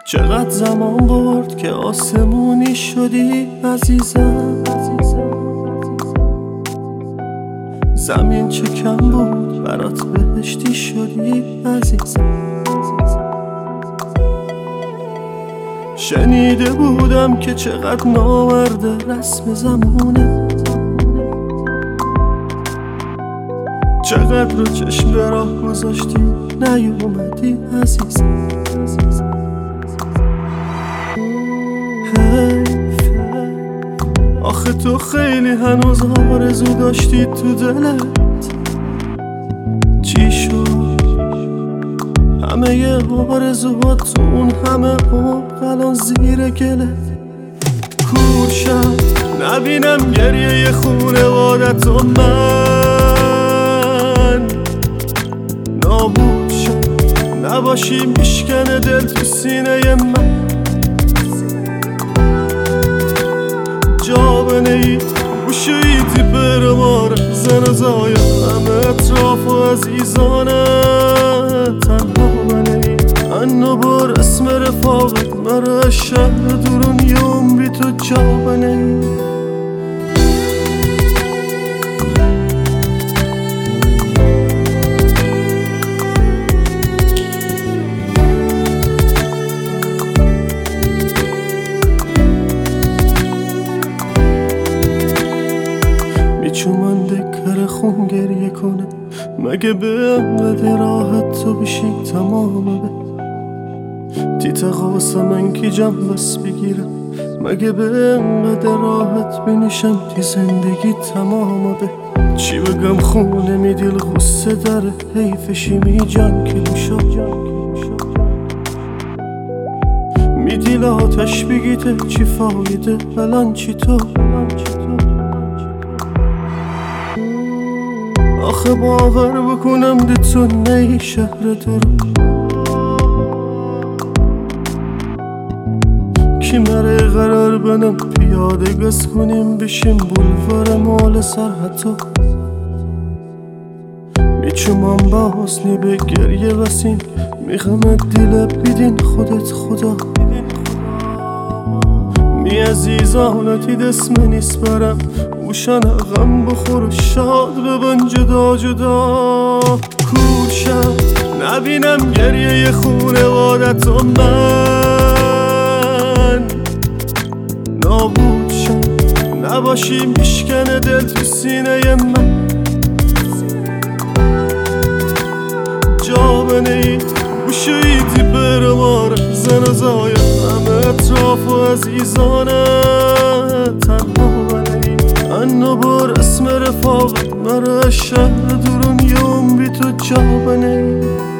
چقدر زمان برد که آسمونی شدی عزیزم. زمین چه کم بود برات بهشتی شدی عزیزم. شنیده بودم که چقدر ناورده رسم زمونه، چقدر رو چشم به راه گذاشتی نیومدی عزیزم. حیف آخه تو خیلی هنوز آرزو داشتی تو دلت. چی شد همه ی آرزوات تو اون همه عمق الان زیر گلت؟ کور شد نبینم گریه ی خونوادت و من نابود شد نباشی میشکنه دل تو سینه من. جا بنهی گوشویدی برمار زن و زایا همه اطراف و عزیزانه. تنها بنهی انو بر اسم رفاقت مرا شهر دورون یوم بی تو جا بنهی. چومنده کر خون گریه کنه مگه به انقدر راحت تو بشی تمام به تیت قاسه من کی جم بس بگیرم مگه به انقدر راحت بنشم تی زندگی تمام به چی بگم خونه می دل غصه داره حیفشی می جان کلو شد می دیل آتش بگیته چی فایده الان چی تو آخه باور بکنم ده تو نی شهر تو رو کی مره قرار بنم پیاده گز کنیم بشیم بولوار مال سرحتو. میچومم با حسنی به گریه وسیم میخمت دیل بیدین خودت خدا می عزیزانتی دست نیست برم اوشان غم بخور و شاد ببن جدا جدا. کور شد نبینم گریه ی خونوادت و من نابود شد نباشی میشکنه دل تو سینه من. جا بنهی گوشویدی برمار زن و زایا همه اطراف و عزیزانه. تنها بنهی انو بر اسم رفاقت مرا شهر دورون یوم بی تو جا بنهی.